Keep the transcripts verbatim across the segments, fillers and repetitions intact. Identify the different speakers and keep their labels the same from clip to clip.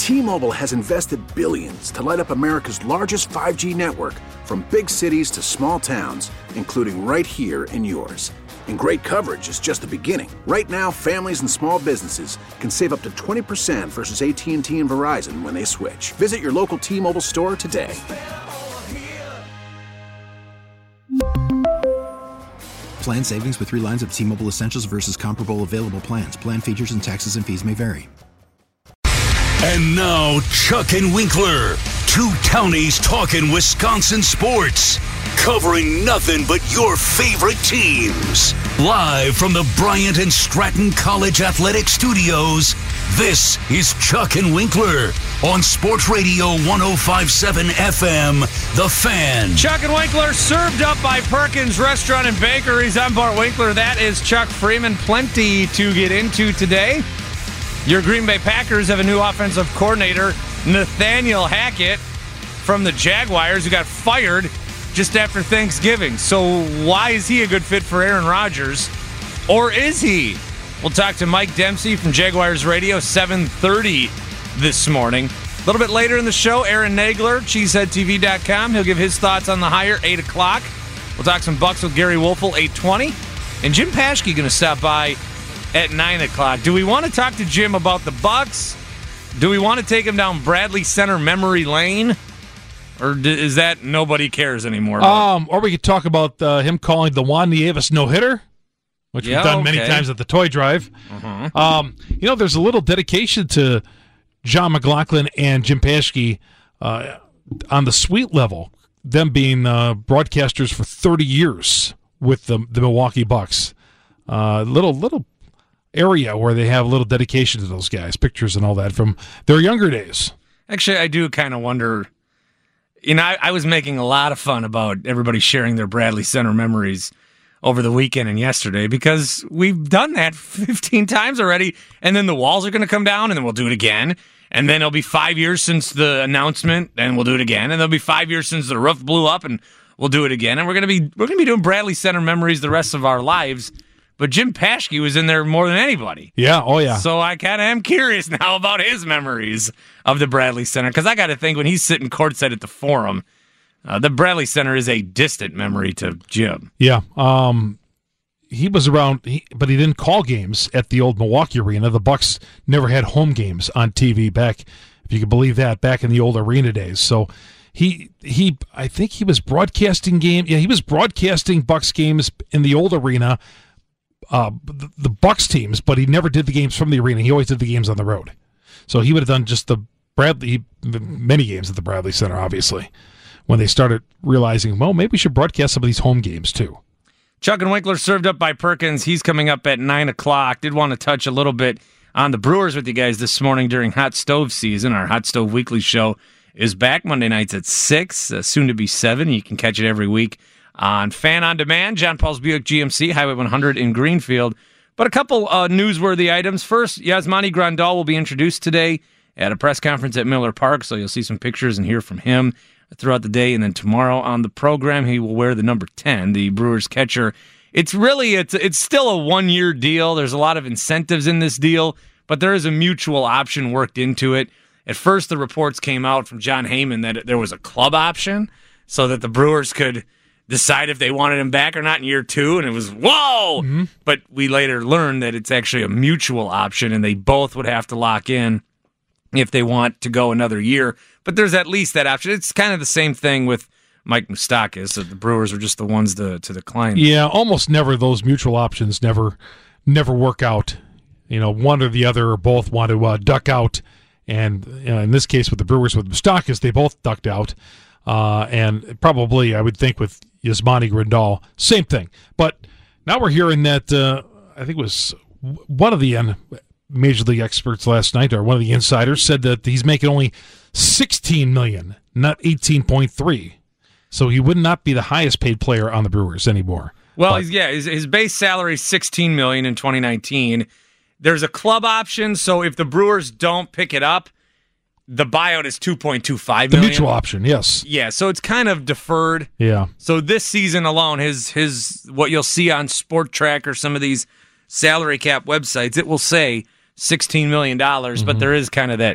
Speaker 1: T-Mobile has invested billions to light up America's largest five G network, from big cities to small towns, including right here in yours. And great coverage is just the beginning. Right now, families and small businesses can save up to twenty percent versus A T and T and Verizon when they switch. Visit your local T-Mobile store today.
Speaker 2: Plan savings with three lines of T-Mobile Essentials versus comparable available plans. Plan features and taxes and fees may vary.
Speaker 3: And now, Chuck and Winkler, two townies talking Wisconsin sports, covering nothing but your favorite teams. Live from the Bryant and Stratton College Athletic Studios, this is Chuck and Winkler on Sports Radio one oh five point seven F M, The Fan.
Speaker 4: Chuck and Winkler, served up by Perkins Restaurant and Bakeries. I'm Bart Winkler. That is Chuck Freeman. Plenty to get into today. Your Green Bay Packers have a new offensive coordinator, Nathaniel Hackett, from the Jaguars, who got fired just after Thanksgiving. So why is he a good fit for Aaron Rodgers? Or is he? We'll talk to Mike Dempsey from Jaguars Radio, seven thirty this morning. A little bit later in the show, Aaron Nagler, cheesehead T V dot com. He'll give his thoughts on the hire, eight o'clock. We'll talk some Bucks with Gary Wolfel, eight twenty. And Jim Paschke going to stop by at nine o'clock. Do we want to talk to Jim about the Bucks? Do we want to take him down Bradley Center memory lane? Or is that nobody cares anymore?
Speaker 5: Um, or we could talk about uh, him calling the Juan Nieves no-hitter, which
Speaker 4: yeah,
Speaker 5: we've done
Speaker 4: okay.
Speaker 5: many times at the Toy Drive.
Speaker 4: Uh-huh.
Speaker 5: Um, you know, there's a little dedication to John McLaughlin and Jim Paschke uh, on the suite level, them being uh, broadcasters for thirty years with the, the Milwaukee Bucks. Uh, little little area where they have a little dedication to those guys, pictures and all that from their younger days.
Speaker 4: Actually, I do kind of wonder. You know, I, I was making a lot of fun about everybody sharing their Bradley Center memories over the weekend and yesterday, because we've done that fifteen times already, and then the walls are going to come down, and then we'll do it again, and then it'll be five years since the announcement, and we'll do it again, and there'll be five years since the roof blew up, and we'll do it again, and we're going to be we're going to be doing Bradley Center memories the rest of our lives. But Jim Paschke was in there more than anybody.
Speaker 5: Yeah, oh yeah.
Speaker 4: So I kind of am curious now about his memories of the Bradley Center, because I got to think when he's sitting courtside at the Forum, uh, the Bradley Center is a distant memory to Jim.
Speaker 5: Yeah, um, he was around, he, but he didn't call games at the old Milwaukee Arena. The Bucks never had home games on T V back, if you could believe that, back in the old arena days. So he, he, I think he was broadcasting game. Yeah, he was broadcasting Bucks games in the old arena. Uh, the, the Bucks teams, but he never did the games from the arena. He always did the games on the road. So he would have done just the Bradley, many games at the Bradley Center, obviously, when they started realizing, well, maybe we should broadcast some of these home games too.
Speaker 4: Chuck and Winkler served up by Perkins. He's coming up at nine o'clock. Did want to touch a little bit on the Brewers with you guys this morning during Hot Stove season. Our Hot Stove Weekly show is back Monday nights at six, uh, soon to be seven. You can catch it every week on Fan on Demand, John Paul's Buick G M C, Highway one hundred in Greenfield. But a couple uh, newsworthy items. First, Yasmani Grandal will be introduced today at a press conference at Miller Park, so you'll see some pictures and hear from him throughout the day. And then tomorrow on the program, he will wear the number ten, the Brewers catcher. It's really, it's, it's still a one-year deal. There's a lot of incentives in this deal, but there is a mutual option worked into it. At first, the reports came out from John Heyman that there was a club option so that the Brewers could decide if they wanted him back or not in year two, and it was, whoa! Mm-hmm. But we later learned that it's actually a mutual option, and they both would have to lock in if they want to go another year. But there's at least that option. It's kind of the same thing with Mike Moustakas, so the Brewers are just the ones to, to decline.
Speaker 5: Yeah, almost never those mutual options never never work out. You know, one or the other or both want to uh, duck out, and you know, in this case with the Brewers with Moustakas, they both ducked out. Uh, and probably, I would think, with Yasmani Grandal, same thing. But now we're hearing that, uh, I think it was one of the uh, Major League experts last night, or one of the insiders, said that he's making only sixteen million dollars, not eighteen point three. So he would not be the highest paid player on the Brewers anymore.
Speaker 4: Well,
Speaker 5: but,
Speaker 4: he's, yeah, his, his base salary is sixteen million dollars in twenty nineteen. There's a club option, so if the Brewers don't pick it up, the buyout is two point two five million dollars.
Speaker 5: The mutual option, yes.
Speaker 4: Yeah, so it's kind of deferred.
Speaker 5: Yeah.
Speaker 4: So this season alone, his his what you'll see on Sport Track or some of these salary cap websites, it will say sixteen million dollars, mm-hmm. but there is kind of that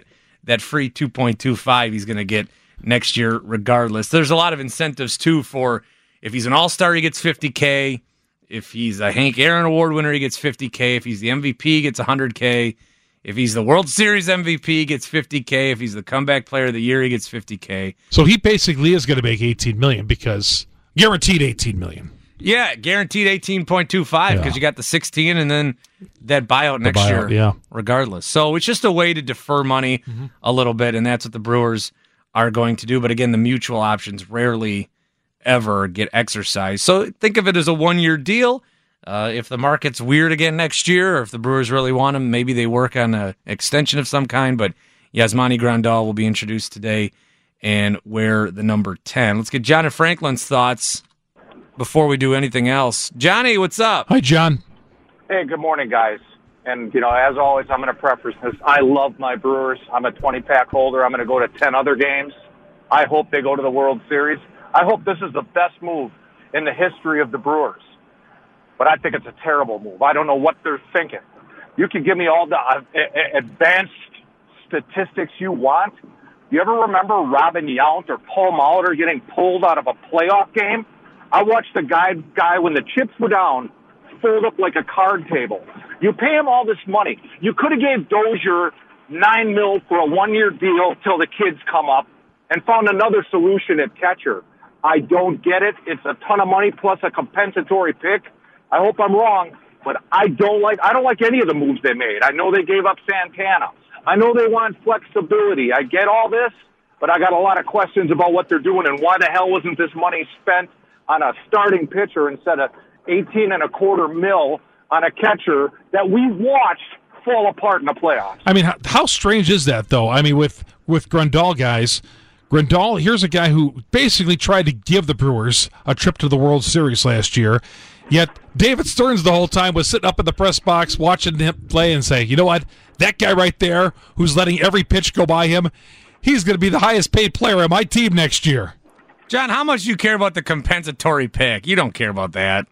Speaker 4: that free two point two five he's going to get next year regardless. There's a lot of incentives, too, for if he's an all-star, he gets fifty K. If he's a Hank Aaron Award winner, he gets fifty K. If he's the M V P, he gets one hundred K. If he's the World Series M V P, he gets fifty K. If he's the comeback player of the year, he gets fifty K.
Speaker 5: So he basically is going to make eighteen million dollars because guaranteed eighteen million dollars.
Speaker 4: Yeah, guaranteed eighteen point two five because yeah. you got the sixteen and then that buyout next
Speaker 5: buyout,
Speaker 4: year
Speaker 5: yeah.
Speaker 4: regardless. So it's just a way to defer money mm-hmm. a little bit, and that's what the Brewers are going to do. But again, the mutual options rarely ever get exercised. So think of it as a one-year deal. Uh, if the market's weird again next year, or if the Brewers really want him, maybe they work on an extension of some kind. But Yasmani Grandal will be introduced today and wear the number ten. Let's get John and Franklin's thoughts before we do anything else. Johnny, what's up?
Speaker 5: Hi, John.
Speaker 6: Hey, good morning, guys. And, you know, as always, I'm going to preface this. I love my Brewers. I'm a twenty-pack holder. I'm going to go to ten other games. I hope they go to the World Series. I hope this is the best move in the history of the Brewers. But I think it's a terrible move. I don't know what they're thinking. You can give me all the uh, advanced statistics you want. You ever remember Robin Yount or Paul Molitor getting pulled out of a playoff game? I watched the guy, guy when the chips were down, fold up like a card table. You pay him all this money. You could have gave Dozier nine mil for a one-year deal till the kids come up and found another solution at catcher. I don't get it. It's a ton of money plus a compensatory pick. I hope I'm wrong, but I don't like I don't like any of the moves they made. I know they gave up Santana. I know they want flexibility. I get all this, but I got a lot of questions about what they're doing and why the hell wasn't this money spent on a starting pitcher instead of eighteen and a quarter mil on a catcher that we watched fall apart in the playoffs.
Speaker 5: I mean, how, how strange is that, though? I mean, with, with Grandal guys, Grandal, here's a guy who basically tried to give the Brewers a trip to the World Series last year. Yet David Stearns the whole time was sitting up in the press box watching him play and saying, you know what, that guy right there who's letting every pitch go by him, he's going to be the highest paid player on my team next year.
Speaker 4: John, how much do you care about the compensatory pick? You don't care about that.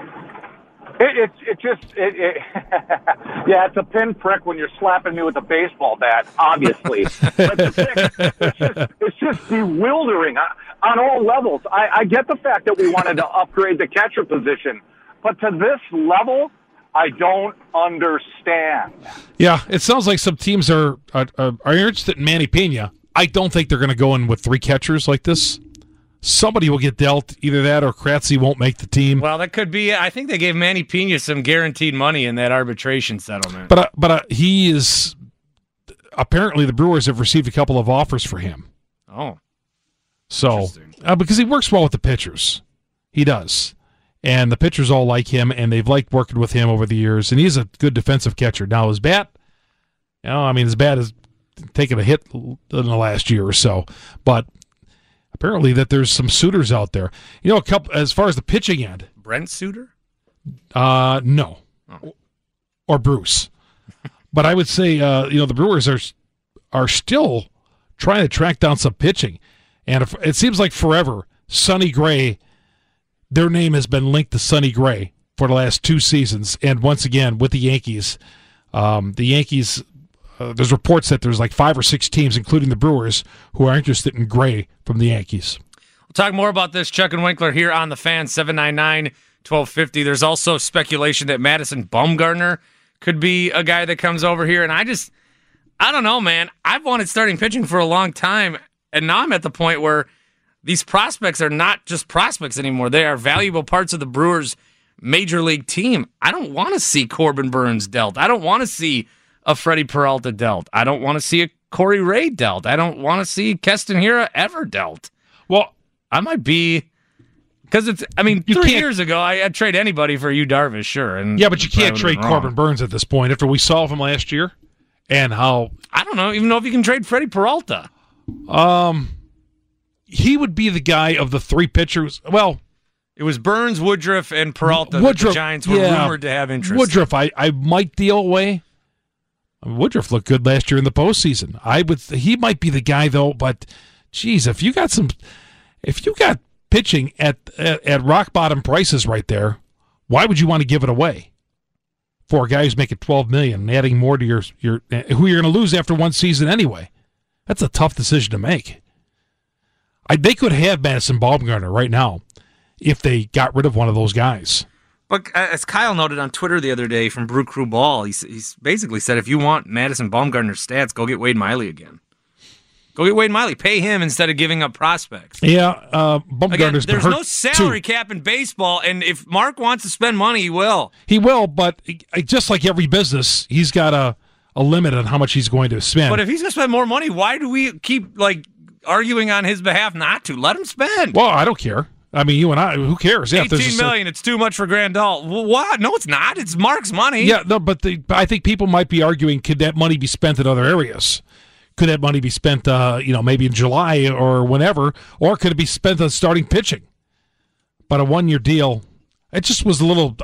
Speaker 6: It, it, it just, it, it yeah, it's a pinprick when you're slapping me with a baseball bat, obviously. But the pick, it's, just, it's just bewildering on, on all levels. I, I get the fact that we wanted to upgrade the catcher position, but to this level, I don't understand.
Speaker 5: Yeah, it sounds like some teams are are, are interested in Manny Pena. I don't think they're going to go in with three catchers like this. Somebody will get dealt, either that or Kratzy won't make the team.
Speaker 4: Well, that could be. I think they gave Manny Pena some guaranteed money in that arbitration settlement.
Speaker 5: But uh, but uh, he is apparently the Brewers have received a couple of offers for him.
Speaker 4: Oh,
Speaker 5: so uh, because he works well with the pitchers, he does, and the pitchers all like him, and they've liked working with him over the years. And he's a good defensive catcher. Now his bat, you know, I mean his bat has taken a hit in the last year or so, but. Apparently that there's some suitors out there. You know, a couple as far as the pitching end.
Speaker 4: Brent Suter?
Speaker 5: Uh, no. Oh. Or Bruce. But I would say, uh, you know, the Brewers are are still trying to track down some pitching. And if, it seems like forever, Sonny Gray, their name has been linked to Sonny Gray for the last two seasons. And once again, with the Yankees, um, the Yankees... Uh, there's reports that there's like five or six teams, including the Brewers, who are interested in Gray from the Yankees.
Speaker 4: We'll talk more about this. Chuck and Winkler here on the Fan, seven nine nine, one two five zero. There's also speculation that Madison Bumgarner could be a guy that comes over here. And I just, I don't know, man. I've wanted starting pitching for a long time, and now I'm at the point where these prospects are not just prospects anymore. They are valuable parts of the Brewers' major league team. I don't want to see Corbin Burns dealt. I don't want to see a Freddie Peralta dealt. I don't want to see a Corey Ray dealt. I don't want to see Keston Hiura ever dealt.
Speaker 5: Well,
Speaker 4: I might be because it's. I mean,
Speaker 5: you
Speaker 4: three
Speaker 5: can't,
Speaker 4: years ago, I, I'd trade anybody for Yu Darvish, sure. And
Speaker 5: yeah, but you can't trade Corbin Burns at this point after we saw him last year and how
Speaker 4: I don't know even know if you can trade Freddie Peralta.
Speaker 5: Um, he would be the guy of the three pitchers. Well,
Speaker 4: it was Burns, Woodruff, and Peralta.
Speaker 5: Woodruff,
Speaker 4: that the Giants were
Speaker 5: yeah,
Speaker 4: rumored to have interest.
Speaker 5: Woodruff, I, I might deal away. I mean, Woodruff looked good last year in the postseason. I would. He might be the guy though, but geez, if you got some, if you got pitching at at, at rock bottom prices right there, why would you want to give it away for a guy who's making twelve million, adding more to your your who you're going to lose after one season anyway? That's a tough decision to make. I, they could have Madison Bumgarner right now if they got rid of one of those guys.
Speaker 4: But as Kyle noted on Twitter the other day from Brew Crew Ball, he's, he's basically said, if you want Madison Bumgarner's stats, go get Wade Miley again. Go get Wade Miley. Pay him instead of giving up prospects.
Speaker 5: Yeah, uh, Bumgarner's
Speaker 4: Again, there's no salary
Speaker 5: too.
Speaker 4: cap in baseball, and if Mark wants to spend money, he will.
Speaker 5: He will, but just like every business, he's got a, a limit on how much he's going to spend.
Speaker 4: But if he's going to spend more money, why do we keep like arguing on his behalf not to? Let him spend.
Speaker 5: Well, I don't care. I mean, you and I, who cares? Yeah,
Speaker 4: eighteen million, it's too much for Grandal. Well, what? No, it's not. It's Mark's money.
Speaker 5: Yeah, no, but the, I think people might be arguing, could that money be spent in other areas? Could that money be spent, uh, you know, maybe in July or whenever, or could it be spent on starting pitching? But a one-year deal, it just was a little,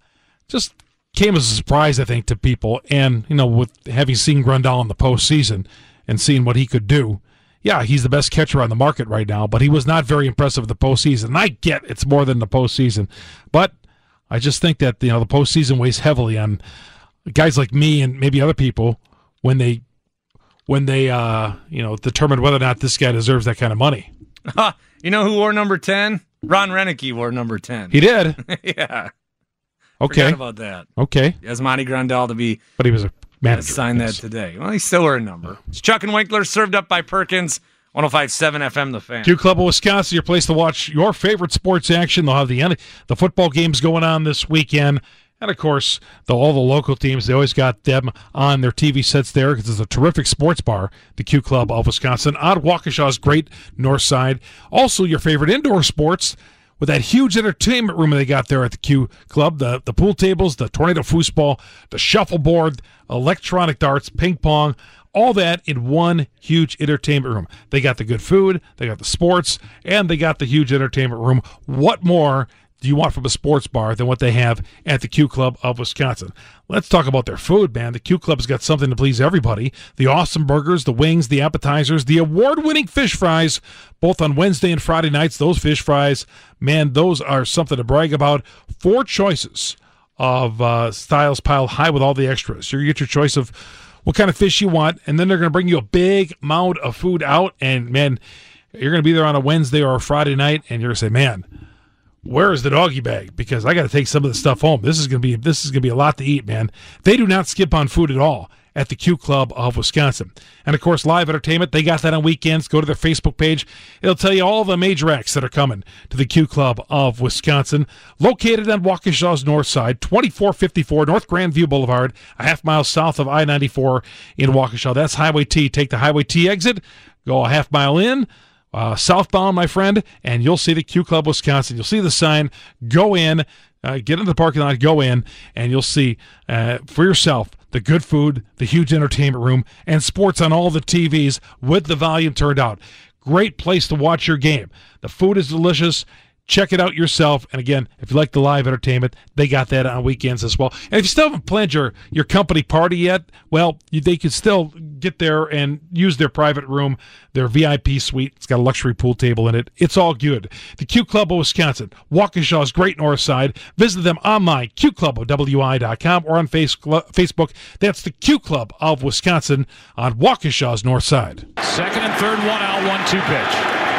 Speaker 5: just came as a surprise, I think, to people. And, you know, with having seen Grandal in the postseason and seeing what he could do, yeah, he's the best catcher on the market right now, but he was not very impressive in the postseason. And I get it's more than the postseason, but I just think that, you know, the postseason weighs heavily on guys like me and maybe other people when they when they uh, you know, determine whether or not this guy deserves that kind of money.
Speaker 4: You know who wore number ten? Ron Renicky wore number ten.
Speaker 5: He did?
Speaker 4: Yeah.
Speaker 5: Okay.
Speaker 4: Forgot about that.
Speaker 5: Okay.
Speaker 4: Yasmani Grandal to be
Speaker 5: But he was a manager.
Speaker 4: Sign
Speaker 5: yes.
Speaker 4: that today. Well, he's still wearing a number. It's Chuck and Winkler, served up by Perkins, one oh five point seven F M, The Fan.
Speaker 5: Q Club of Wisconsin, your place to watch your favorite sports action. They'll have the the football games going on this weekend. And, of course, the, all the local teams, they always got them on their T V sets there because it's a terrific sports bar, the Q Club of Wisconsin, on Waukesha's great north side. Also, your favorite indoor sports with that huge entertainment room they got there at the Q Club, the, the pool tables, the tornado foosball, the shuffleboard, electronic darts, ping pong, all that in one huge entertainment room. They got the good food, they got the sports, and they got the huge entertainment room. What more do you want from a sports bar than what they have at the Q Club of Wisconsin? Let's talk about their food, man. The Q Club's got something to please everybody. The awesome burgers, the wings, the appetizers, the award-winning fish fries, both on Wednesday and Friday nights. Those fish fries, man, those are something to brag about. Four choices of uh, styles piled high with all the extras. You get your choice of what kind of fish you want, and then they're going to bring you a big mound of food out, and, man, you're going to be there on a Wednesday or a Friday night, and you're going to say, man, where is the doggy bag? Because I got to take some of the stuff home. This is going to be this is going to be a lot to eat, man. They do not skip on food at all at the Q Club of Wisconsin. And, of course, live entertainment. They got that on weekends. Go to their Facebook page. It'll tell you all the major acts that are coming to the Q Club of Wisconsin. Located on Waukesha's north side, twenty-four fifty-four North Grandview Boulevard, a half mile south of I ninety-four in Waukesha. That's Highway T. Take the Highway T exit, go a half mile in, Uh, southbound, my friend, and you'll see the Q Club Wisconsin. You'll see the sign. Go in, uh, get into the parking lot, go in, and you'll see uh, for yourself the good food, the huge entertainment room, and sports on all the T Vs with the volume turned out. Great place to watch your game. The food is delicious. Check it out yourself. And again, if you like the live entertainment, they got that on weekends as well. And if you still haven't planned your, your company party yet, well, you, they can still get there and use their private room, their V I P suite. It's got a luxury pool table in it. It's all good. The Q Club of Wisconsin, Waukesha's great north side. Visit them online, q club of w i dot com, or on face, Facebook. That's the Q Club of Wisconsin on Waukesha's north side.
Speaker 7: Second and third, one out, one two pitch.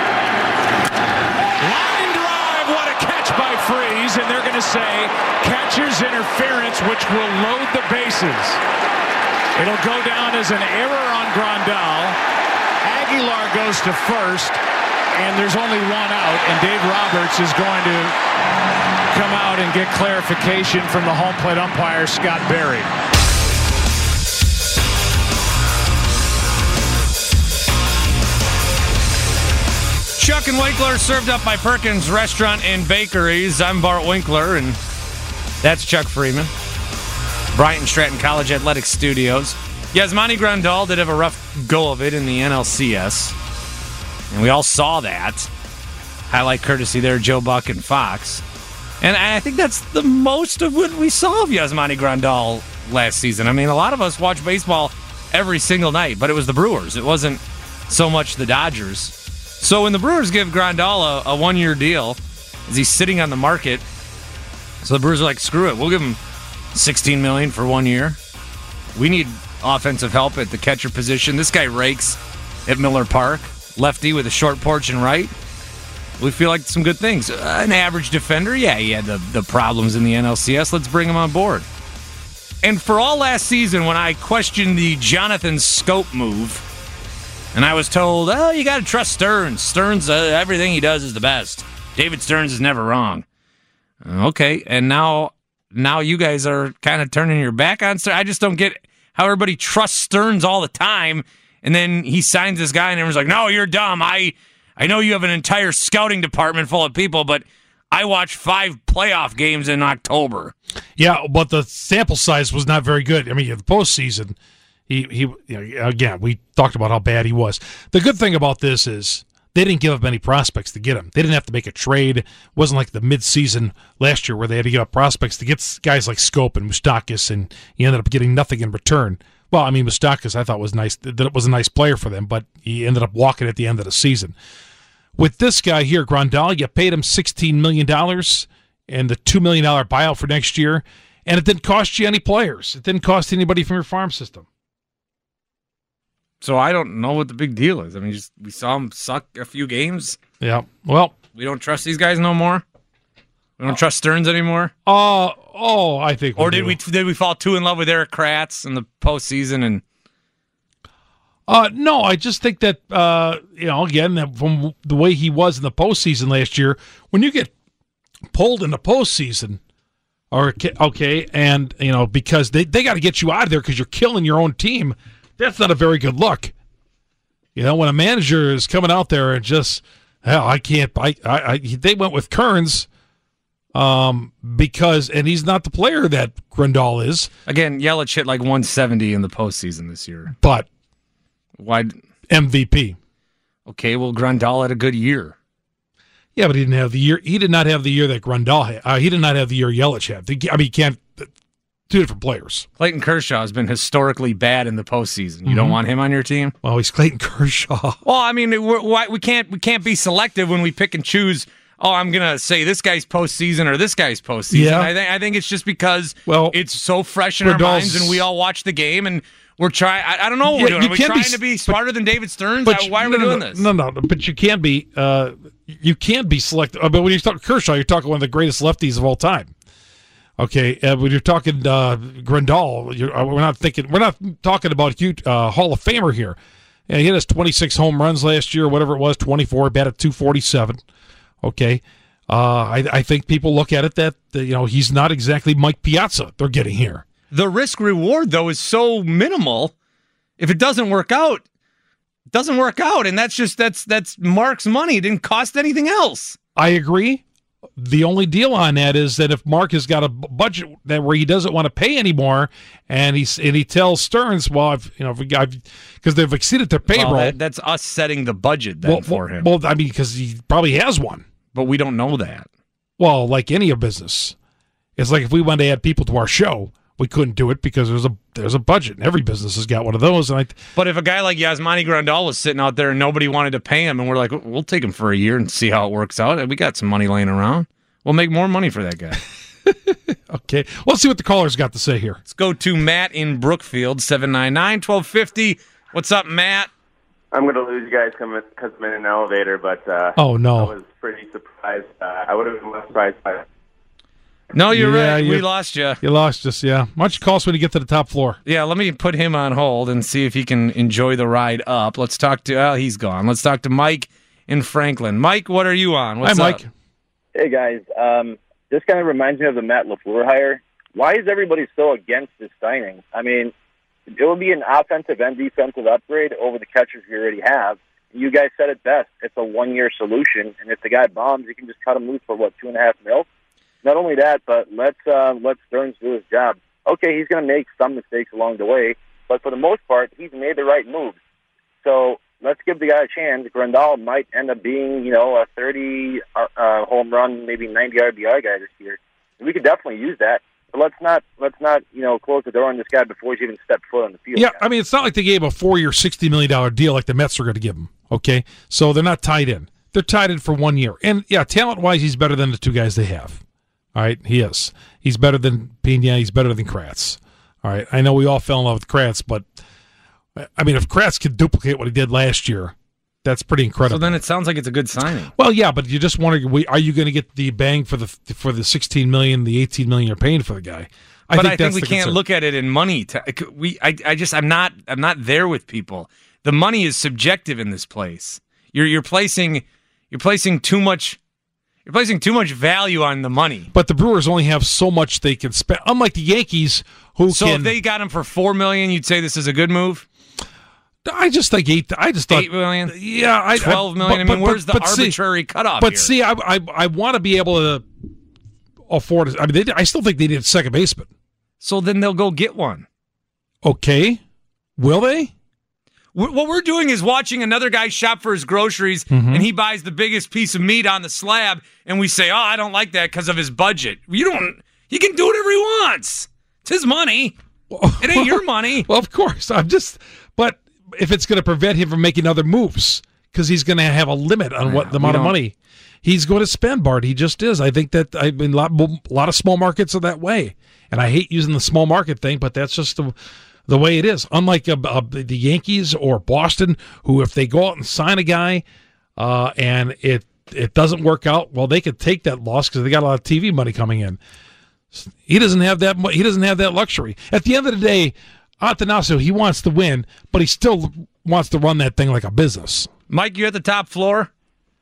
Speaker 7: Line drive, what a catch by Freese, and they're going to say catcher's interference, which will load the bases. It'll go down as an error on Grandal. Aguilar goes to first, and there's only one out, and Dave Roberts is going to come out and get clarification from the home plate umpire, Scott Berry.
Speaker 4: Chuck and Winkler, served up by Perkins Restaurant and Bakeries. I'm Bart Winkler, and that's Chuck Freeman. Bryant Stratton College Athletics Studios. Yasmani Grandal did have a rough go of it in the N L C S, and we all saw that. Highlight courtesy there, Joe Buck and Fox. And I think that's the most of what we saw of Yasmani Grandal last season. I mean, a lot of us watch baseball every single night, but it was the Brewers. It wasn't so much the Dodgers. So when the Brewers give Grandal a, a one-year deal, as he's sitting on the market, so the Brewers are like, screw it, we'll give him sixteen million dollars for one year. We need offensive help at the catcher position. This guy rakes. at Miller Park. Lefty with a short porch and right. We feel like some good things. Uh, an average defender, yeah, he had the, the problems in the N L C S. Let's bring him on board. And for all last season, when I questioned the Jonathan Scope move, and I was told, oh, you got to trust Stearns. Stearns, uh, everything he does is the best. David Stearns is never wrong. Okay, and now now you guys are kind of turning your back on Stearns. I just don't get how everybody trusts Stearns all the time, and then he signs this guy, and everyone's like, no, you're dumb. I I know you have an entire scouting department full of people, but I watched five playoff games in October.
Speaker 5: Yeah, but the sample size was not very good. I mean, the postseason, he, he you know, again, we talked about how bad he was. The good thing about this is they didn't give up any prospects to get him. They didn't have to make a trade. It wasn't like the midseason last year where they had to give up prospects to get guys like Scope and Moustakas, and he ended up getting nothing in return. Well, I mean, Moustakas I thought was nice. That it was a nice player for them, but he ended up walking at the end of the season. With this guy here, Grandal, you paid him sixteen million dollars and the two million dollars buyout for next year, and it didn't cost you any players. It didn't cost anybody from your farm system.
Speaker 4: So I don't know what the big deal is. I mean, just, we saw him suck a few games.
Speaker 5: Yeah, well.
Speaker 4: We don't trust these guys no more? We don't uh, trust Stearns anymore?
Speaker 5: Uh, oh, I think we
Speaker 4: Or did
Speaker 5: do.
Speaker 4: we did we fall too in love with Eric Kratz in the postseason? And
Speaker 5: Uh, no, I just think that, uh, you know, again, that from the way he was in the postseason last year, when you get pulled in the postseason, or okay, and, you know, because they, they got to get you out of there because you're killing your own team, that's not a very good look. You know, when a manager is coming out there and just, hell, I can't, I, I, I they went with Kearns um, because, and he's not the player that Grandal is.
Speaker 4: Again, Yelich hit like one seventy in the postseason this year.
Speaker 5: But
Speaker 4: why
Speaker 5: M V P? Okay,
Speaker 4: well, Grandal had a good year.
Speaker 5: Yeah, but he didn't have the year. He did not have the year that Grandal had. Uh, he did not have the year Yelich had. I mean, you can't. Two different players.
Speaker 4: Clayton Kershaw has been historically bad in the postseason. You mm-hmm. don't want him on your team?
Speaker 5: Well, he's Clayton Kershaw.
Speaker 4: Well, I mean, we're, we can't we can't be selective when we pick and choose. Oh, I'm gonna say this guy's postseason or this guy's postseason.
Speaker 5: Yeah.
Speaker 4: I think I think it's just because
Speaker 5: well,
Speaker 4: it's so fresh in Grandal's, our minds, and we all watch the game, and we're trying. I, I don't know what
Speaker 5: yeah,
Speaker 4: we're doing. Are we trying
Speaker 5: be,
Speaker 4: to be
Speaker 5: but,
Speaker 4: smarter than David Stearns?
Speaker 5: But
Speaker 4: Why are
Speaker 5: no,
Speaker 4: we doing
Speaker 5: no,
Speaker 4: this?
Speaker 5: No, no, no. But you can be. Uh, you can be selective. I mean, when you talk Kershaw, you're talking one of the greatest lefties of all time. Okay, uh, when you're talking uh, Grandal, you're, uh, we're not thinking. We're not talking about huge uh, Hall of Famer here. And he had his twenty-six home runs last year, whatever it was, twenty-four, batted two forty-seven. Okay, uh, I, I think people look at it that uh, you know he's not exactly Mike Piazza. They're getting here.
Speaker 4: The risk reward though is so minimal. If it doesn't work out, it doesn't work out, and that's just that's that's Mark's money. It didn't cost anything else.
Speaker 5: I agree. The only deal on that is that if Mark has got a budget that where he doesn't want to pay anymore, and he's and he tells Stearns, well, I've, you know, because they've exceeded their payroll.
Speaker 4: Well, that, that's us setting the budget then
Speaker 5: well,
Speaker 4: for him.
Speaker 5: Well, I mean, because he probably has one,
Speaker 4: but we don't know that.
Speaker 5: Well, like any business, it's like if we wanted to add people to our show, we couldn't do it because there's a there's a budget, and every business has got one of those. And I,
Speaker 4: but if a guy like Yasmani Grandal was sitting out there and nobody wanted to pay him, and we're like, we'll take him for a year and see how it works out, and we got some money laying around, we'll make more money for that guy.
Speaker 5: Okay, well, let's see what the callers got to say here.
Speaker 4: Let's go to Matt in Brookfield, seven nine nine, one two five zero. What's up, Matt?
Speaker 8: I'm going to lose you guys because I'm in an elevator, but uh,
Speaker 5: oh no,
Speaker 8: I was pretty surprised. Uh, I would have been less surprised by it.
Speaker 4: No, you're
Speaker 5: yeah,
Speaker 4: right.
Speaker 5: You,
Speaker 4: we lost you.
Speaker 5: You lost us, yeah. Why don't you call us when you get to the top floor?
Speaker 4: Yeah, let me put him on hold and see if he can enjoy the ride up. Let's talk to, oh, he's gone. Let's talk to Mike in Franklin. Mike, what are you on? What's
Speaker 5: Hi, Mike.
Speaker 4: Up?
Speaker 9: Hey, guys. Um, this kind of reminds me of the Matt LaFleur hire. Why is everybody so against this signing? I mean, it would be an offensive and defensive upgrade over the catchers you already have. You guys said it best. It's a one-year solution, and if the guy bombs, you can just cut him loose for, what, two and a half mil? Not only that, but let's uh, let Stearns do his job. Okay, he's going to make some mistakes along the way, but for the most part, he's made the right moves. So let's give the guy a chance. Grandal might end up being, you know, a thirty uh, home run, maybe ninety R B I guy this year. We could definitely use that. But let's not let's not you know close the door on this guy before he's even stepped foot on the field.
Speaker 5: Yeah, guys. I mean, it's not like they gave a four-year, sixty million dollars deal like the Mets are going to give him. Okay, so they're not tied in. They're tied in for one year, and yeah, talent-wise, he's better than the two guys they have. All right, he is. He's better than Pena. He's better than Kratz. All right, I know we all fell in love with Kratz, but I mean, if Kratz could duplicate what he did last year, that's pretty incredible.
Speaker 4: So then it sounds like it's a good signing.
Speaker 5: Well, yeah, but you just wonder, are you going to get the bang for the for the sixteen million, the eighteen million you're paying for the guy?
Speaker 4: I but think I think we can't concern. look at it in money. To, we, I, I just, I'm not, I'm not there with people. The money is subjective in this place. You're, you're placing, you're placing too much, you're placing too much value on the money.
Speaker 5: But the Brewers only have so much they can spend. Unlike the Yankees, who
Speaker 4: so
Speaker 5: can.
Speaker 4: So if they got him for four million, you'd say this is a good move.
Speaker 5: I just think eight. I just thought
Speaker 4: eight million.
Speaker 5: Yeah, I,
Speaker 4: twelve million.
Speaker 5: I, but,
Speaker 4: I mean, where's
Speaker 5: but,
Speaker 4: the
Speaker 5: but
Speaker 4: arbitrary
Speaker 5: see,
Speaker 4: cutoff?
Speaker 5: But
Speaker 4: here?
Speaker 5: see, I, I, I want to be able to afford it. I mean, they, I still think they need a second baseman.
Speaker 4: So then they'll go get one.
Speaker 5: Okay, will they?
Speaker 4: What we're doing is watching another guy shop for his groceries, mm-hmm. and he buys the biggest piece of meat on the slab, and we say, "Oh, I don't like that because of his budget." You don't. He can do whatever he wants. It's his money. It ain't your money.
Speaker 5: Well, of course. I'm just. But if it's going to prevent him from making other moves, because he's going to have a limit on what the amount of money he's going to spend, Bart. He just is. I think that I mean, a lot, a lot of small markets are that way, and I hate using the small market thing, but that's just the. The way it is, unlike uh, uh, the Yankees or Boston, who if they go out and sign a guy uh, and it it doesn't work out, well, they could take that loss because they got a lot of T V money coming in. He doesn't have that. He doesn't have that luxury. At the end of the day, Attanasio, he wants to win, but he still wants to run that thing like a business.
Speaker 4: Mike, you at the top floor?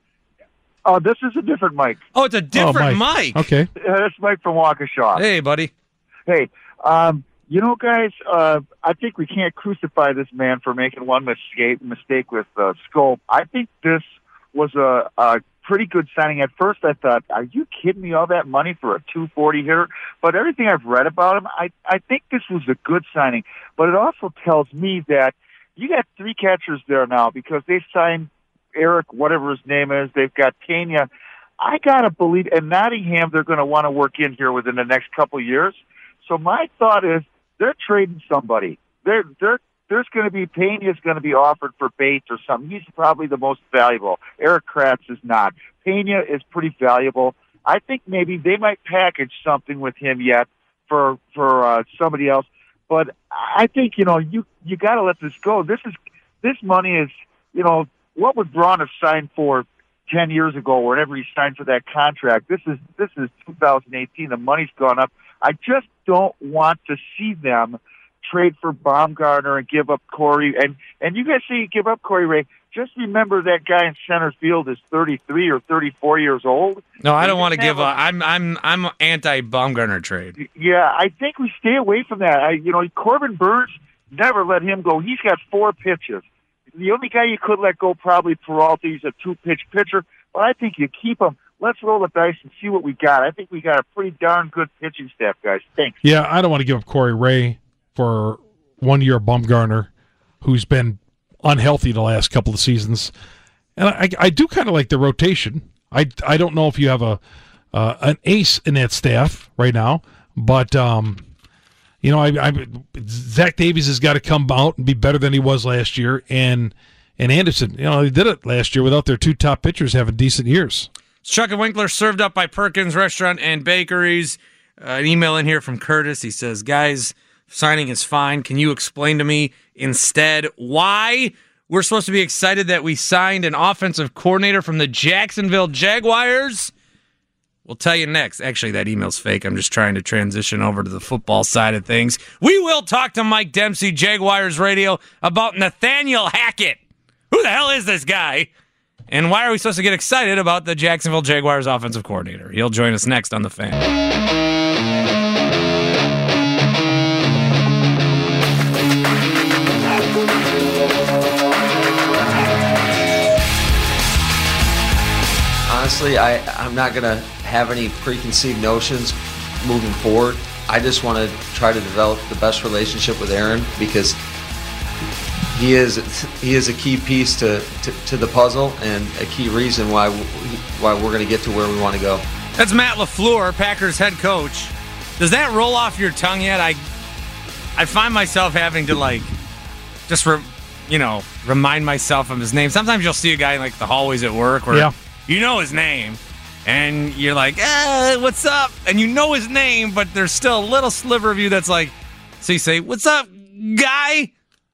Speaker 10: Oh, this is a different Mike.
Speaker 4: Oh, it's a different
Speaker 5: oh,
Speaker 4: Mike.
Speaker 5: Mike. Okay,
Speaker 10: uh, that's Mike from Waukesha.
Speaker 4: Hey, buddy.
Speaker 10: Hey. Um, You know, guys, uh, I think we can't crucify this man for making one mistake, mistake with uh, Scope. I think this was a, a pretty good signing. At first, I thought, are you kidding me, all that money for a two forty hitter? But everything I've read about him, I, I think this was a good signing. But it also tells me that you got three catchers there now because they signed Eric, whatever his name is. They've got Pena. I got to believe, and Nottingham, they're going to want to work in here within the next couple of years. So my thought is, they're trading somebody. They're, they're, there's going to be, Pena's going to be offered for Bates or something. He's probably the most valuable. Eric Kratz is not. Pena is pretty valuable. I think maybe they might package something with him yet for for uh, somebody else. But I think, you know, you, you got to let this go. This is this money is, you know, what would Braun have signed for ten years ago or whenever he signed for that contract? This is this is two thousand eighteen. The money's gone up. I just don't want to see them trade for Baumgartner and give up Corey. And, and you guys say you give up Corey Ray. Just remember that guy in center field is thirty-three or thirty-four years old.
Speaker 4: No, I don't want to give up. I'm I'm I'm anti-Baumgartner trade.
Speaker 10: Yeah, I think we stay away from that. I, you know, Corbin Burns, never let him go. He's got four pitches. The only guy you could let go probably Peralta. He's a two-pitch pitcher. But I think you keep him. Let's roll the dice and see what we got. I think we got a pretty darn good pitching staff, guys. Thanks.
Speaker 5: Yeah, I don't want to give up Corey Ray for one year Baumgartner, who's been unhealthy the last couple of seasons. And I, I do kind of like the rotation. I, I don't know if you have a uh, an ace in that staff right now, but um, you know, I, I Zach Davies has got to come out and be better than he was last year, and and Anderson, you know, they did it last year without their two top pitchers having decent years.
Speaker 4: Chuck and Winkler served up by Perkins Restaurant and Bakeries. Uh, an email in here from Curtis. He says, guys, signing is fine. Can you explain to me instead why we're supposed to be excited that we signed an offensive coordinator from the Jacksonville Jaguars? We'll tell you next. Actually, that email's fake. I'm just trying to transition over to the football side of things. We will talk to Mike Dempsey, Jaguars Radio, about Nathaniel Hackett. Who the hell is this guy? And why are we supposed to get excited about the Jacksonville Jaguars offensive coordinator? He'll join us next on The Fan.
Speaker 11: Honestly, I, I'm not going to have any preconceived notions moving forward. I just want to try to develop the best relationship with Aaron because He is he is a key piece to, to, to the puzzle and a key reason why why we're going to get to where we want to go.
Speaker 4: That's Matt LaFleur, Packers head coach. Does that roll off your tongue yet? I I find myself having to like just re, you know remind myself of his name. Sometimes you'll see a guy in like the hallways at work where
Speaker 5: yeah.
Speaker 4: you know his name and you're like, eh, what's up? And you know his name, but there's still a little sliver of you that's like, so you say, what's up, guy?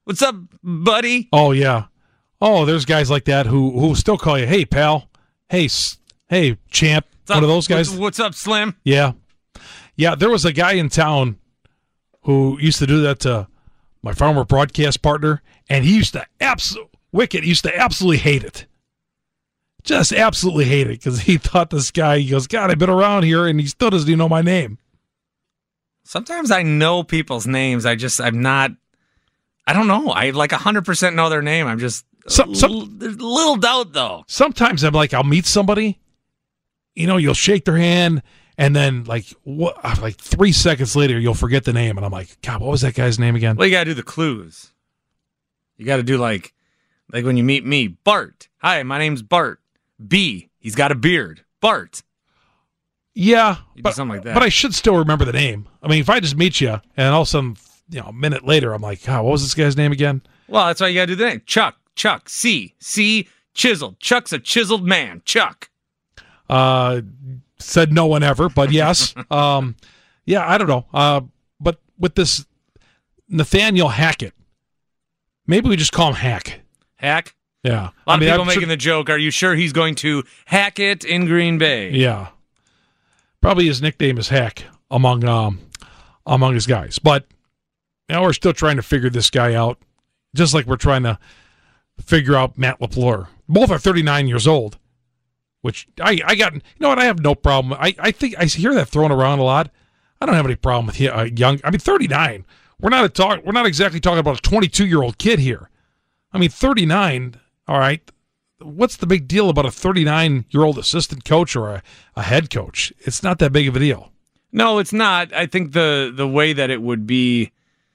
Speaker 4: What's up, buddy?
Speaker 5: Oh, yeah. Oh, there's guys like that who who still call you, hey, pal. Hey, s- hey, champ.
Speaker 4: What's up?
Speaker 5: One of those guys.
Speaker 4: What's, what's up, Slim?
Speaker 5: Yeah. Yeah, there was a guy in town who used to do that to my former broadcast partner, and he used to absolutely, Wicket used to absolutely hate it. Just absolutely hate it because he thought this guy, he goes, God, I've been around here, and he still doesn't even know my name.
Speaker 4: Sometimes I know people's names. I just, I'm not, I don't know. I like one hundred percent know their name. I'm just,
Speaker 5: Some, some,
Speaker 4: l- there's a little doubt, though.
Speaker 5: sometimes I'm like, I'll meet somebody, you know, you'll shake their hand, and then like what, like three seconds later, you'll forget the name, and I'm like, God, what was that guy's name again?
Speaker 4: Well, you got to do the clues. You got to do like, like when you meet me, Bart. Hi, my name's Bart. B, he's got a beard. Bart.
Speaker 5: Yeah,
Speaker 4: You do
Speaker 5: but,
Speaker 4: something like that.
Speaker 5: but I should still remember the name. I mean, if I just meet you, and all of a sudden, you know, a minute later, I'm like, God, what was this guy's name again?
Speaker 4: Well, that's why you got to do the name. Chuck. Chuck. C. C. Chiseled. Chuck's a chiseled man. Chuck.
Speaker 5: Uh, said no one ever, but yes. um, yeah, I don't know. Uh, but with this Nathaniel Hackett, maybe we just call him Hack.
Speaker 4: Hack.
Speaker 5: Yeah.
Speaker 4: A lot
Speaker 5: I
Speaker 4: of
Speaker 5: mean,
Speaker 4: people
Speaker 5: I'm
Speaker 4: making
Speaker 5: sure-
Speaker 4: the joke. Are you sure he's going to hack it in Green Bay?
Speaker 5: Yeah. Probably his nickname is Hack among um among his guys. But you know, we're still trying to figure this guy out, just like we're trying to figure out Matt LaFleur. Both are thirty-nine years old, which I, I got, you know what, I have no problem. I, I think I hear that thrown around a lot. I don't have any problem with a young, I mean, thirty-nine. We're not a talk, we're not exactly talking about a twenty-two-year-old kid here. I mean, thirty-nine, all right. What's the big deal about a thirty-nine-year-old assistant coach or a, a head coach? It's not that big of a deal.
Speaker 4: No, it's not. I think the the way that it would be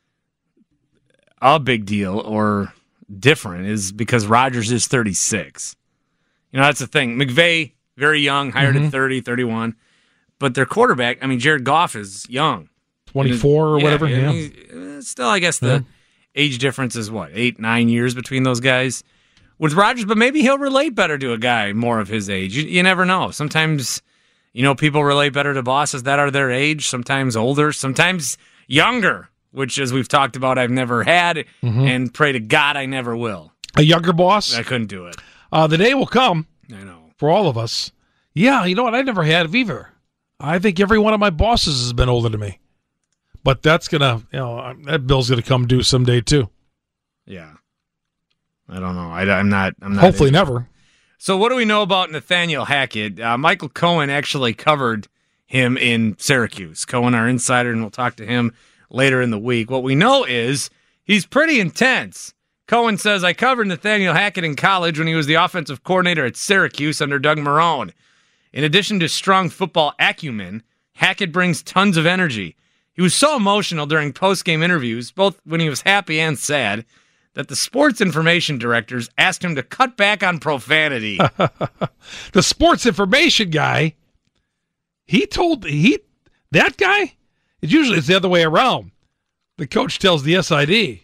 Speaker 4: a big deal or different is because Rodgers is thirty-six. You know, that's the thing. McVay, very young, hired
Speaker 5: Mhm.
Speaker 4: at thirty, thirty-one. But their quarterback, I mean, Jared Goff is young.
Speaker 5: twenty-four or
Speaker 4: Yeah,
Speaker 5: whatever.
Speaker 4: I
Speaker 5: Yeah.
Speaker 4: mean, uh, still, I guess the
Speaker 5: Yeah.
Speaker 4: age difference is what, eight, nine years between those guys with Rodgers, but maybe he'll relate better to a guy more of his age. You, you never know. Sometimes, you know, people relate better to bosses that are their age, sometimes older, sometimes younger, which, as we've talked about, I've never had,
Speaker 5: Mhm.
Speaker 4: and pray to God I never will.
Speaker 5: A younger boss?
Speaker 4: I couldn't do it.
Speaker 5: Uh, the day will come.
Speaker 4: I know.
Speaker 5: For all of us. Yeah, you know what? I never had either. I think every one of my bosses has been older than me. But that's going to, you know, that bill's going to come due someday too.
Speaker 4: Yeah. I don't know. I, I'm not. I'm not.
Speaker 5: Hopefully
Speaker 4: into-
Speaker 5: never.
Speaker 4: So what do we know about Nathaniel Hackett? Uh, Michael Cohen actually covered him in Syracuse. Cohen, our insider, and we'll talk to him later in the week. What we know is he's pretty intense. Cohen says, I covered Nathaniel Hackett in college when he was the offensive coordinator at Syracuse under Doug Marrone. In addition to strong football acumen, Hackett brings tons of energy. He was so emotional during post-game interviews, both when he was happy and sad, that the sports information directors asked him to cut back on profanity.
Speaker 5: The sports information guy, he told, he that guy, it's usually it's the other way around. The coach tells the S I D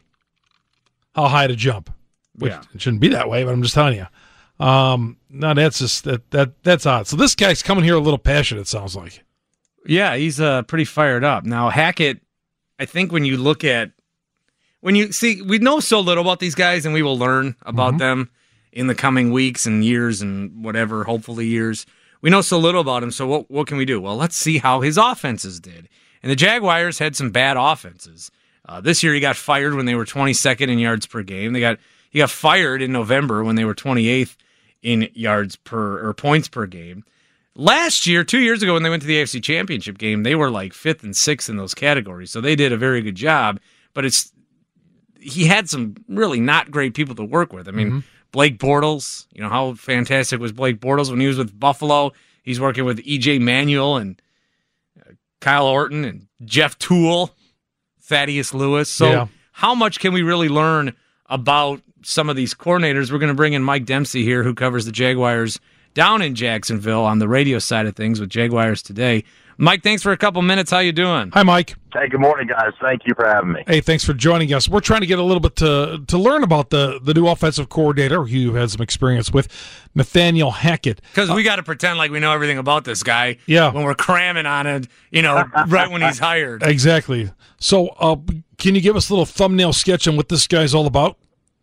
Speaker 5: how high to jump. Which
Speaker 4: Yeah.
Speaker 5: It shouldn't be that way, but I'm just telling you. Um, no, that's just, that, that that's odd. So this guy's coming here a little passionate, it sounds like.
Speaker 4: Yeah, he's uh, pretty fired up. Now, Hackett, I think when you look at, when you see, we know so little about these guys, and we will learn about
Speaker 5: Mm-hmm.
Speaker 4: them in the coming weeks and years and whatever, hopefully years. We know so little about him, so what, what can we do? Well, let's see how his offenses did. And the Jaguars had some bad offenses. Uh, this year he got fired when they were twenty-second in yards per game. They got He got fired in November when they were twenty-eighth in yards per, or points per game. Last year, two years ago, when they went to the A F C Championship game, they were like fifth and sixth in those categories. So they did a very good job. But it's he had some really not great people to work with. I mean,
Speaker 5: Mm-hmm.
Speaker 4: Blake Bortles, you know, how fantastic was Blake Bortles when he was with Buffalo? He's working with E J Manuel and uh, Kyle Orton and Jeff Toole, Thaddeus Lewis. So
Speaker 5: Yeah.
Speaker 4: how much can we really learn about some of these coordinators? We're going to bring in Mike Dempsey here, who covers the Jaguars down in Jacksonville on the radio side of things with Jaguars Today. Mike, thanks for a couple minutes. How you doing?
Speaker 5: Hi, Mike.
Speaker 12: Hey, good morning, guys. Thank you for having me.
Speaker 5: Hey, thanks for joining us. We're trying to get a little bit to to learn about the, the new offensive coordinator who you've had some experience with, Nathaniel Hackett.
Speaker 4: Because uh, we got to pretend like we know everything about this guy
Speaker 5: yeah.
Speaker 4: when we're cramming on it, you know, right when he's hired.
Speaker 5: Exactly. So uh, can you give us a little thumbnail sketch on what this guy's all about?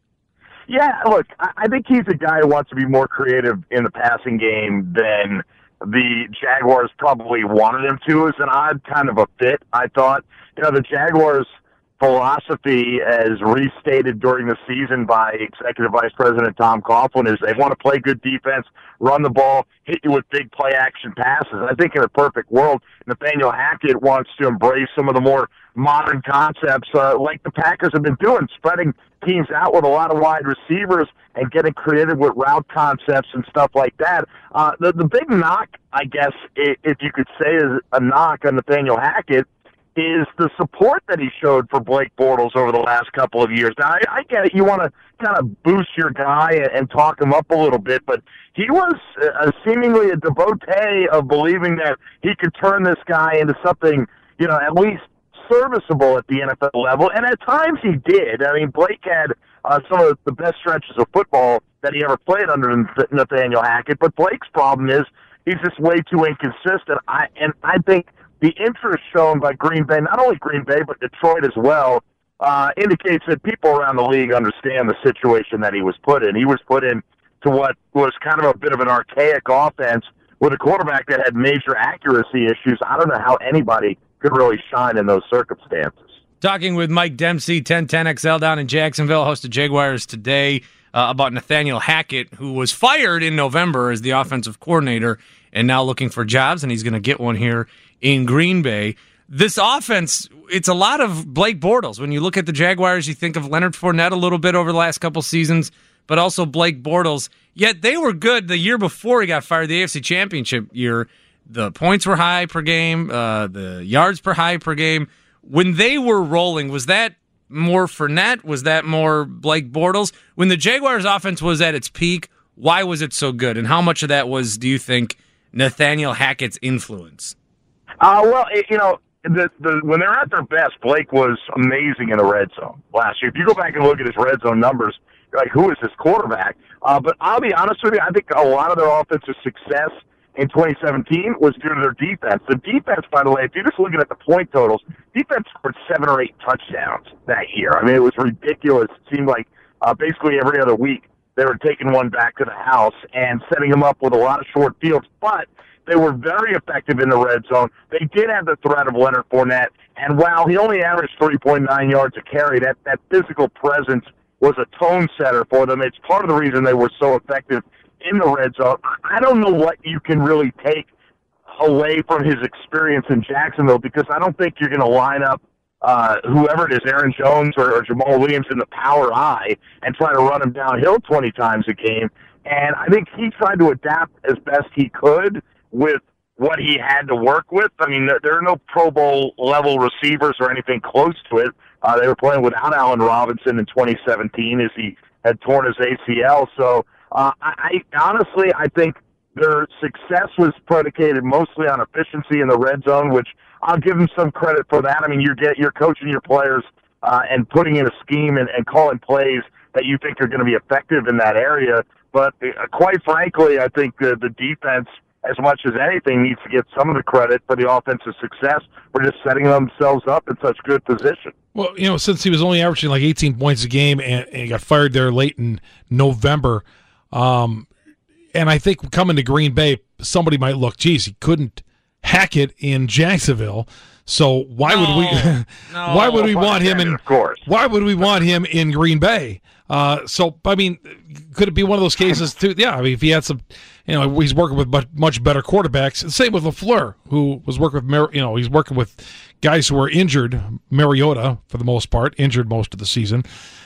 Speaker 12: Yeah, look, I think he's a guy who wants to be more creative in the passing game than the Jaguars probably wanted him to. Is an odd kind of a fit, I thought. You know, the Jaguars' philosophy, as restated during the season by Executive Vice President Tom Coughlin, is they want to play good defense, run the ball, hit you with big play-action passes. I think in a perfect world, Nathaniel Hackett wants to embrace some of the more modern concepts uh, like the Packers have been doing, spreading teams out with a lot of wide receivers and getting creative with route concepts and stuff like that. Uh, the, the big knock, I guess, if you could say is a knock on Nathaniel Hackett, is the support that he showed for Blake Bortles over the last couple of years. Now, I, I get it. You want to kind of boost your guy and, and talk him up a little bit, but he was uh, seemingly a devotee of believing that he could turn this guy into something, you know, at least serviceable at the N F L level, and at times he did. I mean, Blake had uh, some of the best stretches of football that he ever played under Nathaniel Hackett, but Blake's problem is he's just way too inconsistent. I and I think the interest shown by Green Bay, not only Green Bay, but Detroit as well, uh, indicates that people around the league understand the situation that he was put in. He was put in to what was kind of a bit of an archaic offense with a quarterback that had major accuracy issues. I don't know how anybody could really shine in those circumstances.
Speaker 4: Talking with Mike Dempsey, ten ten X L down in Jacksonville, host of Jaguars Today, uh, about Nathaniel Hackett, who was fired in November as the offensive coordinator and now looking for jobs, and he's going to get one here in Green Bay. This offense, it's a lot of Blake Bortles. When you look at the Jaguars, you think of Leonard Fournette a little bit over the last couple seasons, but also Blake Bortles. Yet they were good the year before he got fired, the A F C Championship year. The points were high per game, uh, the yards per high per game. When they were rolling, was that more Fournette? Was that more Blake Bortles? When the Jaguars' offense was at its peak, why was it so good? And how much of that was, do you think, Nathaniel Hackett's influence?
Speaker 12: Uh, well, it, you know, the, the, when they're at their best, Blake was amazing in the red zone last year. If you go back and look at his red zone numbers, you're like, who is this quarterback? Uh, but I'll be honest with you, I think a lot of their offensive success in twenty seventeen was due to their defense. The defense, by the way, if you're just looking at the point totals, defense scored seven or eight touchdowns that year. I mean, it was ridiculous. It seemed like uh, basically every other week they were taking one back to the house and setting them up with a lot of short fields. But they were very effective in the red zone. They did have the threat of Leonard Fournette. And while he only averaged three point nine yards a carry, that, that physical presence was a tone setter for them. It's part of the reason they were so effective in the red zone. I don't know what you can really take away from his experience in Jacksonville, because I don't think you're going to line up uh, whoever it is, Aaron Jones or, or Jamal Williams, in the power I and try to run him downhill twenty times a game. And I think he tried to adapt as best he could with what he had to work with. I mean, there, there are no Pro Bowl level receivers or anything close to it. Uh, they were playing without Allen Robinson in twenty seventeen as he had torn his A C L. So uh, I, I honestly, I think their success was predicated mostly on efficiency in the red zone, which I'll give them some credit for that. I mean, you're get, you're coaching your players uh, and putting in a scheme and, and calling plays that you think are going to be effective in that area. But uh, quite frankly, I think the, the defense, as much as anything, needs to get some of the credit for the offensive success for just setting themselves up in such good position.
Speaker 5: Well, you know, since he was only averaging like eighteen points a game and, and he got fired there late in November, um, and I think coming to Green Bay, somebody might look, geez, he couldn't hack it in Jacksonville. So why
Speaker 4: no,
Speaker 5: would we?
Speaker 4: no.
Speaker 5: Why would we want him in?
Speaker 12: Of course.
Speaker 5: Why would we want him in Green Bay? Uh, so I mean, could it be one of those cases too? Yeah, I mean, if he had some, you know, he's working with much, much better quarterbacks. Same with LaFleur, who was working with, Mar- you know, he's working with guys who are injured. Mariota, for the most part, injured most of the season.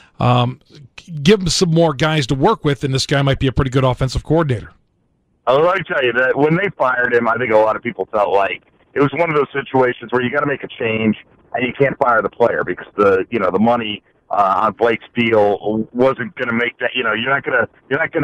Speaker 5: Um, give him some more guys to work with, and this guy might be a pretty good offensive coordinator.
Speaker 12: I'll let me tell you that when they fired him, I think a lot of people felt like it was one of those situations where you got to make a change and you can't fire the player because the you know the money uh, on Blake's deal wasn't going to make that. You know, you're not going to you're not going to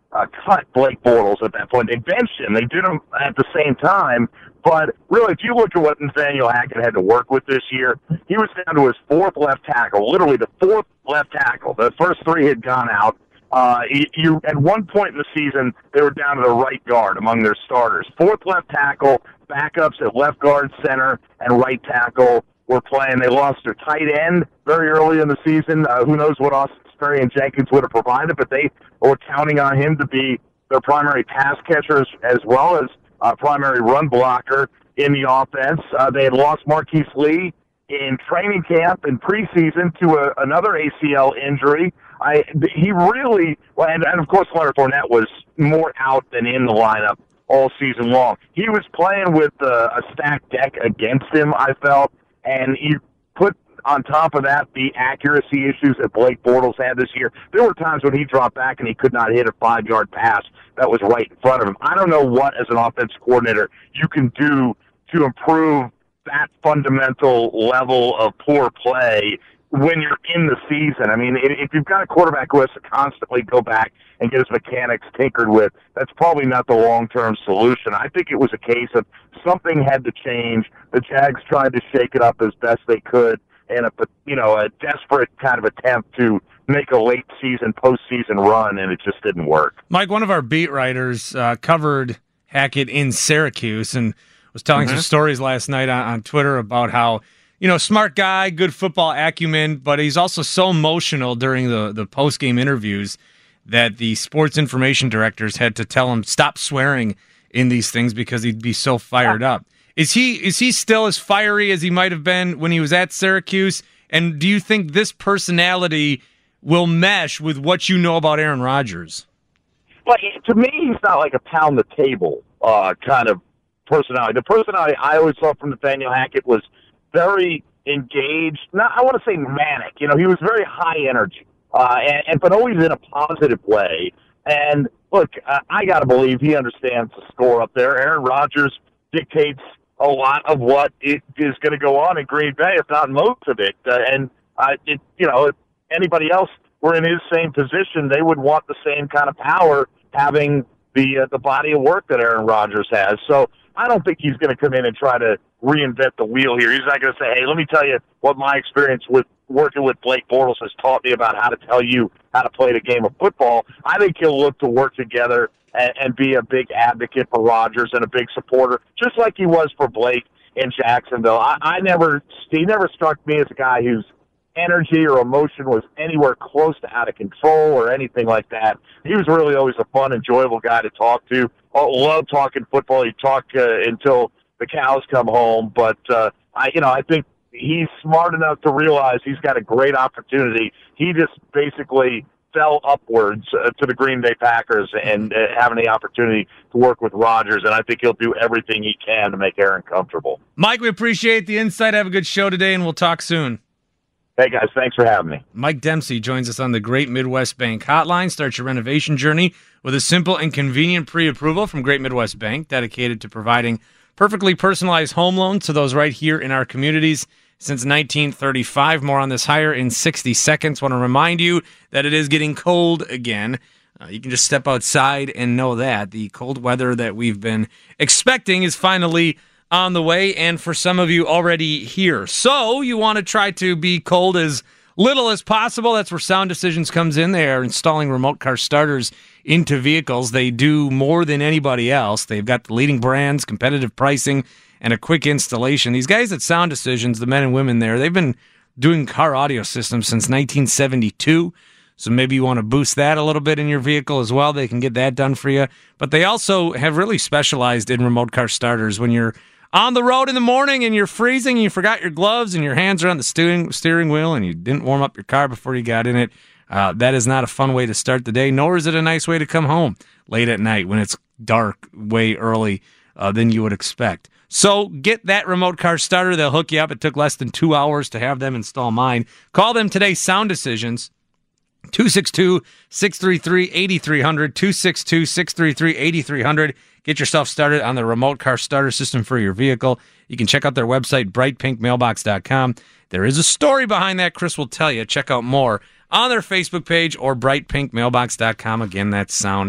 Speaker 12: uh, cut Blake Bortles at that point. They benched him. They did him at the same time. But really, if you look at what Nathaniel Hackett had to work with this year, he was down to his fourth left tackle, literally the fourth left tackle. The first three had gone out. Uh, you, at one point in the season, they were down to the right guard among their starters. Fourth left tackle, backups at left guard, center, and right tackle were playing. They lost their tight end very early in the season. Uh, who knows what Austin Sperry and Jenkins would have provided, but they were counting on him to be their primary pass catcher as, as well as uh, primary run blocker in the offense. Uh, they had lost Marquise Lee in training camp and preseason to a, another A C L injury. I he really well, and, and of course Leonard Fournette was more out than in the lineup all season long. He was playing with uh, a stacked deck against him, I felt, and you put on top of that the accuracy issues that Blake Bortles had this year. There were times when he dropped back and he could not hit a five-yard pass that was right in front of him. I don't know what, as an offensive coordinator, you can do to improve that fundamental level of poor play when you're in the season. I mean, if you've got a quarterback who has to constantly go back and get his mechanics tinkered with, that's probably not the long-term solution. I think it was a case of something had to change. The Jags tried to shake it up as best they could in a, you know, a desperate kind of attempt to make a late-season, postseason run, and it just didn't work.
Speaker 4: Mike, one of our beat writers uh, covered Hackett in Syracuse and was telling mm-hmm. some stories last night on, on Twitter about how, you know, smart guy, good football acumen, but he's also so emotional during the, the post-game interviews that the sports information directors had to tell him stop swearing in these things because he'd be so fired yeah. up. Is he is he still as fiery as he might have been when he was at Syracuse? And do you think this personality will mesh with what you know about Aaron Rodgers?
Speaker 12: Well, to me, he's not like a pound the table uh, kind of personality. The personality I always saw from Nathaniel Hackett was very engaged. Not, I want to say manic. You know, he was very high energy, uh, and, and but always in a positive way. And look, uh, I got to believe he understands the score up there. Aaron Rodgers dictates a lot of what it is going to go on in Green Bay, if not most of it. Uh, and uh, it, you know, if anybody else were in his same position, they would want the same kind of power, having the uh, the body of work that Aaron Rodgers has. So I don't think he's going to come in and try to reinvent the wheel here. He's not going to say, hey, let me tell you what my experience with working with Blake Bortles has taught me about how to tell you how to play the game of football. I think he'll look to work together and, and be a big advocate for Rodgers and a big supporter, just like he was for Blake in Jacksonville. I, I never, he never struck me as a guy whose energy or emotion was anywhere close to out of control or anything like that. He was really always a fun, enjoyable guy to talk to. I love talking football. He talk uh, until the cows come home. But uh, I, you know, I think he's smart enough to realize he's got a great opportunity. He just basically fell upwards uh, to the Green Bay Packers and uh, having the opportunity to work with Rodgers. And I think he'll do everything he can to make Aaron comfortable.
Speaker 4: Mike, we appreciate the insight. Have a good show today, and we'll talk soon.
Speaker 12: Hey, guys, thanks for having me.
Speaker 4: Mike Dempsey joins us on the Great Midwest Bank Hotline. Start your renovation journey with a simple and convenient pre-approval from Great Midwest Bank, dedicated to providing perfectly personalized home loans to those right here in our communities since nineteen thirty-five. More on this hire in sixty seconds. Want to remind you that it is getting cold again. Uh, you can just step outside and know that. The cold weather that we've been expecting is finally on the way, and for some of you already here. So you want to try to be cold as little as possible. That's where Sound Decisions comes in. They are installing remote car starters into vehicles. They do more than anybody else. They've got the leading brands, competitive pricing, and a quick installation. These guys at Sound Decisions, the men and women there, they've been doing car audio systems since nineteen seventy-two. So maybe you want to boost that a little bit in your vehicle as well. They can get that done for you. But they also have really specialized in remote car starters. When you're on the road in the morning and you're freezing and you forgot your gloves and your hands are on the steering steering wheel and you didn't warm up your car before you got in it, uh, that is not a fun way to start the day, nor is it a nice way to come home late at night when it's dark way early uh, than you would expect. So get that remote car starter. They'll hook you up. It took less than two hours to have them install mine. Call them today, Sound Decisions, two six two, six three three, eight three zero zero, two six two, six three three, eight three zero zero. Get yourself started on the remote car starter system for your vehicle. You can check out their website, bright pink mailbox dot com. There is a story behind that. Chris will tell you. Check out more on their Facebook page or bright pink mailbox dot com. Again, that's Sound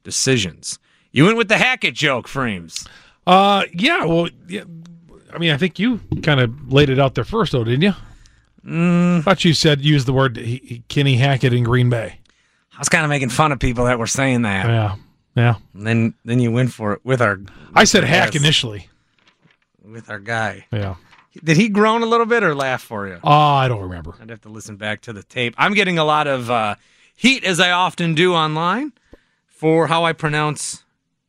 Speaker 4: decisions. You went with the Hackett joke, Frames.
Speaker 5: Uh, yeah, well, yeah, I mean, I think you kind of laid it out there first, though, didn't you?
Speaker 4: Mm.
Speaker 5: I thought you said, use the word he, he, Kenny Hackett in Green Bay.
Speaker 4: I was kind of making fun of people that were saying that.
Speaker 5: Yeah, yeah.
Speaker 4: And then, then you went for it with our...
Speaker 5: I said hack
Speaker 4: guys.
Speaker 5: initially.
Speaker 4: With our guy.
Speaker 5: Yeah.
Speaker 4: Did he groan a little bit or laugh for you?
Speaker 5: Oh, I don't remember.
Speaker 4: I'd have to listen back to the tape. I'm getting a lot of uh, heat, as I often do online, for how I pronounce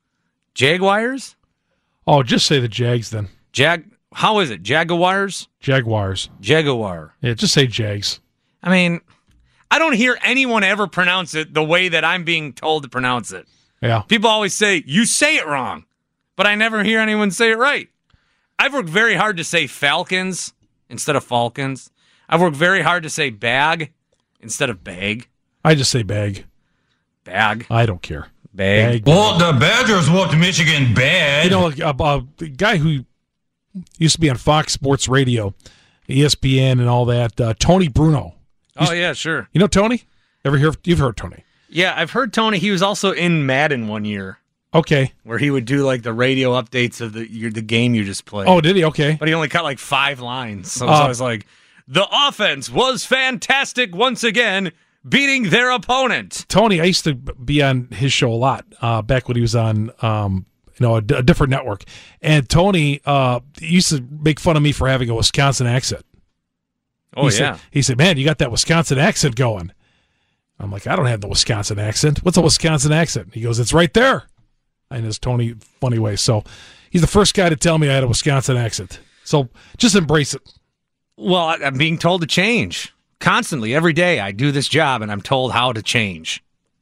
Speaker 4: Jaguars.
Speaker 5: Oh, just say the Jags then.
Speaker 4: Jag. How is it? Jaguars?
Speaker 5: Jaguars.
Speaker 4: Jaguar.
Speaker 5: Yeah, just say Jags.
Speaker 4: I mean, I don't hear anyone ever pronounce it the way that I'm being told to pronounce it.
Speaker 5: Yeah.
Speaker 4: People always say, you say it wrong, but I never hear anyone say it right. I've worked very hard to say Falcons instead of Falcons. I've worked very hard to say bag instead of bag.
Speaker 5: I just say bag.
Speaker 4: Bag.
Speaker 5: I don't care.
Speaker 4: Bag.
Speaker 5: Bag.
Speaker 13: Well, the Badgers whooped Michigan bad.
Speaker 5: You know, uh, uh, the guy who used to be on Fox Sports Radio, E S P N and all that, uh, Tony Bruno.
Speaker 4: Oh, yeah, sure.
Speaker 5: You know Tony? Ever hear? You've heard Tony.
Speaker 4: Yeah, I've heard Tony. He was also in Madden one year.
Speaker 5: Okay.
Speaker 4: Where he would do like the radio updates of the your, the game you just played.
Speaker 5: Oh, did he? Okay.
Speaker 4: But he only cut like five lines. So,
Speaker 5: Uh,
Speaker 4: so I was like, the offense was fantastic once again, beating their opponent.
Speaker 5: Tony, I used to be on his show a lot uh, back when he was on, um, you know, a, d- a different network. And Tony uh, used to make fun of me for having a Wisconsin accent.
Speaker 4: Oh,
Speaker 5: he
Speaker 4: yeah.
Speaker 5: Said, he said, man, you got that Wisconsin accent going. I'm like, I don't have the Wisconsin accent. What's a Wisconsin accent? He goes, it's right there. In his Tony funny way. So he's the first guy to tell me I had a Wisconsin accent. So just embrace it.
Speaker 4: Well, I- I'm being told to change. Constantly, every day, I do this job, and I'm told how to change.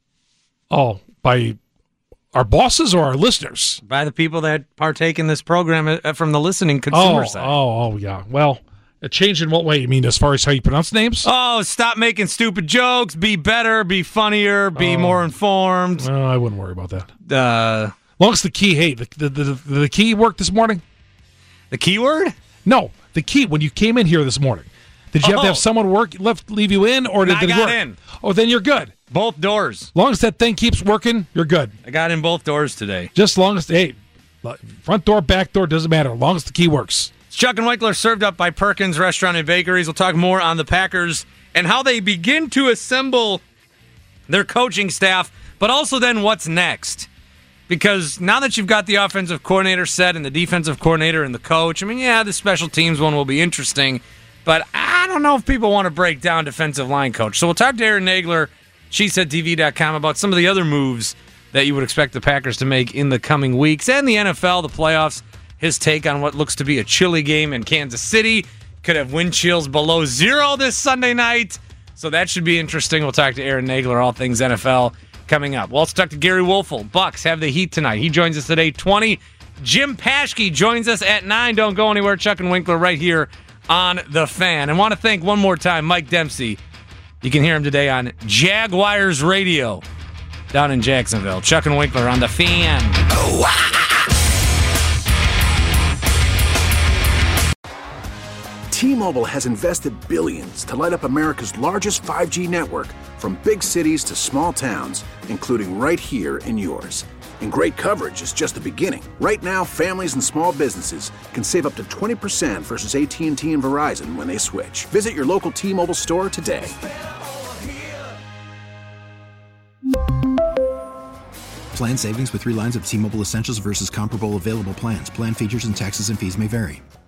Speaker 5: Oh, by our bosses or our listeners?
Speaker 4: By the people that partake in this program uh, from the listening consumer
Speaker 5: oh,
Speaker 4: side.
Speaker 5: Oh, oh, yeah. Well, a change in what way? You mean as far as how you pronounce names?
Speaker 4: Oh, stop making stupid jokes. Be better. Be funnier. Be
Speaker 5: Oh.
Speaker 4: more informed.
Speaker 5: Well, I wouldn't worry about that.
Speaker 4: Uh,
Speaker 5: long as the key, hey, the, the, the, the key worked this morning?
Speaker 4: The keyword?
Speaker 5: No, the key when you came in here this morning. Did you have to
Speaker 4: Oh.
Speaker 5: have someone work left leave you in, or did,
Speaker 4: I
Speaker 5: did it
Speaker 4: got
Speaker 5: work?
Speaker 4: in.
Speaker 5: Oh, then you're good.
Speaker 4: Both doors.
Speaker 5: As long as that thing keeps working, you're good.
Speaker 4: I got in both doors today.
Speaker 5: Just long as, hey, front door, back door, doesn't matter. As long as the key works.
Speaker 4: It's Chuck and Winkler, served up by Perkins Restaurant and Bakeries. We'll talk more on the Packers and how they begin to assemble their coaching staff, but also then what's next. Because now that you've got the offensive coordinator set and the defensive coordinator and the coach, I mean, yeah, the special teams one will be interesting, but I don't know if people want to break down defensive line coach. So we'll talk to Aaron Nagler, she said T V dot com, about some of the other moves that you would expect the Packers to make in the coming weeks. And the N F L, the playoffs, his take on what looks to be a chilly game in Kansas City. Could have wind chills below zero this Sunday night. So that should be interesting. We'll talk to Aaron Nagler, all things N F L, coming up. We'll also talk to Gary Wolfel. Bucks have the heat tonight. He joins us at eight twenty. Jim Paschke joins us at nine. Don't go anywhere. Chuck and Winkler right here on The Fan. And want to thank one more time Mike Dempsey. You can hear him today on Jaguars Radio down in Jacksonville. Chuck and Winkler on The Fan.
Speaker 1: T-Mobile has invested billions to light up America's largest five G network, from big cities to small towns, including right here in yours. And great coverage is just the beginning. Right now, families and small businesses can save up to twenty percent versus A T and T and Verizon when they switch. Visit your local T-Mobile store today.
Speaker 2: Plan savings with three lines of T-Mobile Essentials versus comparable available plans. Plan features and taxes and fees may vary.